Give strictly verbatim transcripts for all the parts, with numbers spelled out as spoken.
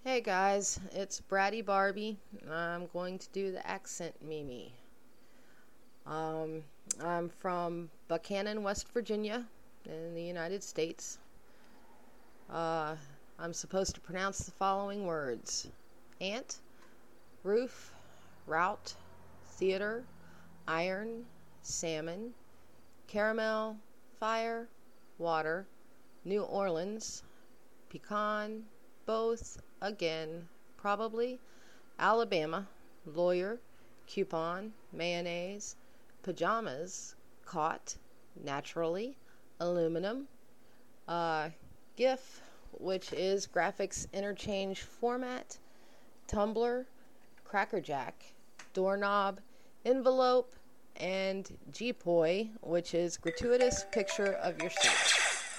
Hey guys, it's Bratty Barbie. I'm going to do the accent Mimi. Um, I'm from Buchanan, West Virginia, in the United States. Uh, I'm supposed to pronounce the following words: ant, roof, route, theater, iron, salmon, caramel, fire, water, New Orleans, pecan, both, again, probably, Alabama, lawyer, coupon, mayonnaise, pajamas, caught, naturally, aluminum, uh, GIF, which is graphics interchange format, tumbler, crackerjack, doorknob, envelope, and G P O I, which is gratuitous picture of your seat.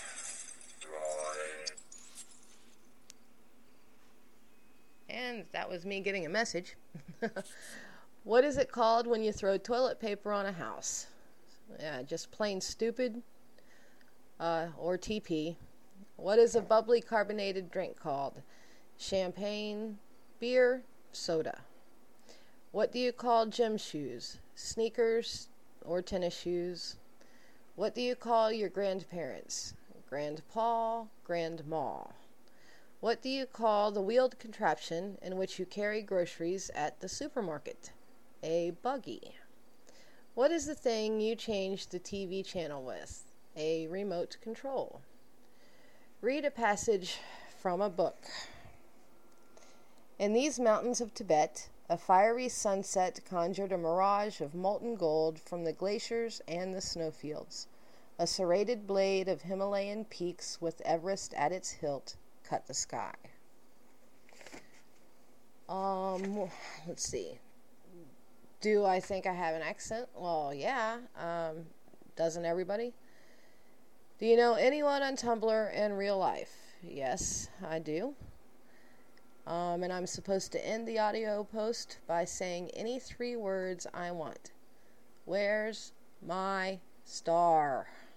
And that was me getting a message. What is it called when you throw toilet paper on a house? Yeah, just plain stupid. Uh, or T P. What is a bubbly carbonated drink called? Champagne, beer, soda. What do you call gym shoes? Sneakers or tennis shoes? What do you call your grandparents? Grandpa, grandma. What do you call the wheeled contraption in which you carry groceries at the supermarket? A buggy. What is the thing you change the T V channel with? A remote control. Read a passage from a book. In these mountains of Tibet, a fiery sunset conjured a mirage of molten gold from the glaciers and the snowfields. A serrated blade of Himalayan peaks with Everest at its hilt cut the sky. Um, let's see. Do I think I have an accent? Well, yeah. Um, doesn't everybody? Do you know anyone on Tumblr in real life? Yes, I do. Um, and I'm supposed to end the audio post by saying any three words I want. Where's my star?